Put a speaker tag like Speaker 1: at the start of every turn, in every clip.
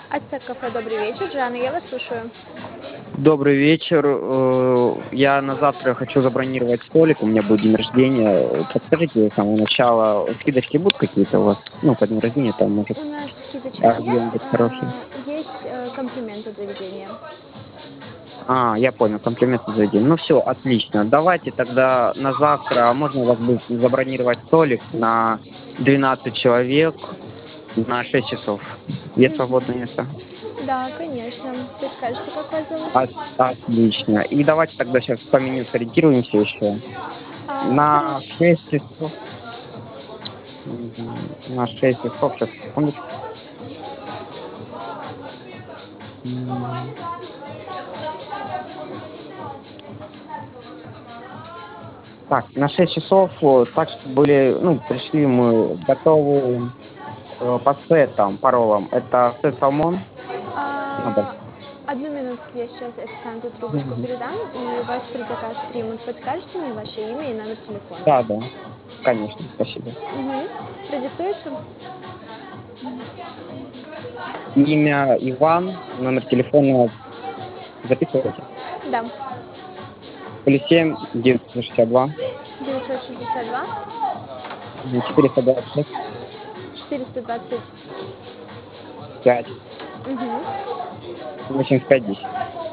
Speaker 1: Ацтек кафе, добрый вечер. Жанна, я вас слушаю.
Speaker 2: Добрый вечер. Я на завтра хочу забронировать столик. У меня будет день рождения. Подскажите с самого начала, скидочки будут какие-то у вас? Ну, по дню рождения там, может,
Speaker 1: У нас скидочки
Speaker 2: объем
Speaker 1: есть,
Speaker 2: будет хороший.
Speaker 1: есть комплимент от заведения.
Speaker 2: Я понял, комплименты заведения. Ну все, отлично. Давайте тогда на завтра, можно у вас будет забронировать столик на 12 человек на 6 часов. Есть свободное место?
Speaker 1: Да, конечно. Подскажете, как вас зовут?
Speaker 2: Отлично. И давайте тогда сейчас по меню сориентируемся еще. На
Speaker 1: Хорошо.
Speaker 2: 6 часов. На 6 часов, сейчас, секундочку. М, Так, на 6 часов, так, чтобы были, ну, пришли мы готовы по сетам, по роллам. Это сет салмон. Надо.
Speaker 1: А, Одну минутку, я сейчас официанту трубочку
Speaker 2: Мгм.
Speaker 1: передам, и ваш предзаказ примут. Подскажете мне ваше имя и номер телефона?
Speaker 2: Да, да, конечно, спасибо.
Speaker 1: Угу. Продиктуете?
Speaker 2: Имя Иван, номер телефона записывайте.
Speaker 1: Да.
Speaker 2: +7 962
Speaker 1: 962
Speaker 2: 426
Speaker 1: 420.
Speaker 2: 5
Speaker 1: Угу.
Speaker 2: 85 10.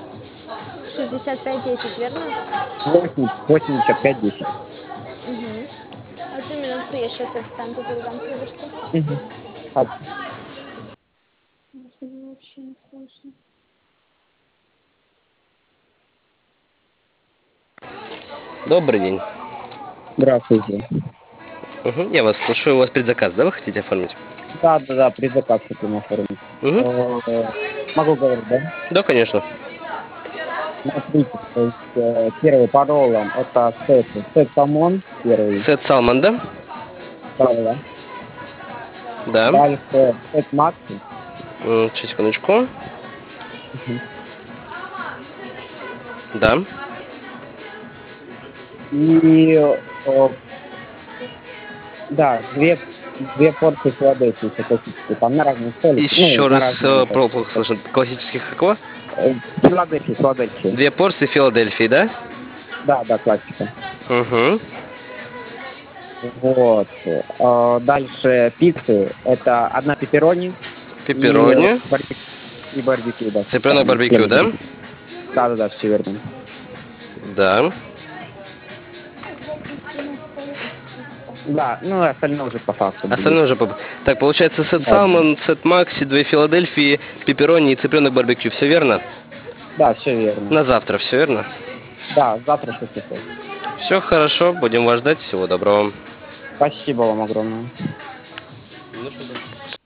Speaker 1: 6510, верно?
Speaker 2: 85 10.
Speaker 1: Угу. Одну минутку, я сейчас официанту передам трубочку.
Speaker 2: Мгм. А,
Speaker 1: Господи, вообще не слышно.
Speaker 3: Добрый день.
Speaker 2: Здравствуйте.
Speaker 3: Я вас слушаю. У вас предзаказ, да, вы хотите оформить?
Speaker 2: Да, да, да, предзаказ хотим оформить.
Speaker 3: Угу.
Speaker 2: Могу говорить, да?
Speaker 3: Да, конечно.
Speaker 2: Смотрите, то есть первый по роллам это сет салмон первый,
Speaker 3: Сет салмон, да?
Speaker 2: да, да, да.
Speaker 3: Да.
Speaker 2: Дальше сет макси.
Speaker 3: Сейчас, секундочку.
Speaker 2: Мгм.
Speaker 3: Да.
Speaker 2: И да, две порции Филадельфии еще классические, там на разные столики, ну,
Speaker 3: Еще
Speaker 2: на
Speaker 3: раз
Speaker 2: разные
Speaker 3: плохо слышно. Классических какого?
Speaker 2: Филадельфии.
Speaker 3: Две порции Филадельфии, да?
Speaker 2: Да, да, классика.
Speaker 3: Угу.
Speaker 2: Вот. Дальше пиццы. Это одна пепперони и
Speaker 3: Пепперони.
Speaker 2: барбекю, и барбекю, да,
Speaker 3: Цыпленок
Speaker 2: сметана,
Speaker 3: барбекю,
Speaker 2: члены
Speaker 3: да?
Speaker 2: барбекю. Да, да, да, все верно.
Speaker 3: Да.
Speaker 2: Да, ну и остальное уже по факту будет.
Speaker 3: Остальное уже Так, получается сет
Speaker 2: Да,
Speaker 3: салмон, сет макси, две Филадельфии, пепперони и цыпленок барбекю. Все верно?
Speaker 2: да, все верно.
Speaker 3: На завтра, все верно?
Speaker 2: Да, завтра 6 часов.
Speaker 3: Все хорошо, будем вас ждать. Всего доброго.
Speaker 2: Спасибо вам огромное.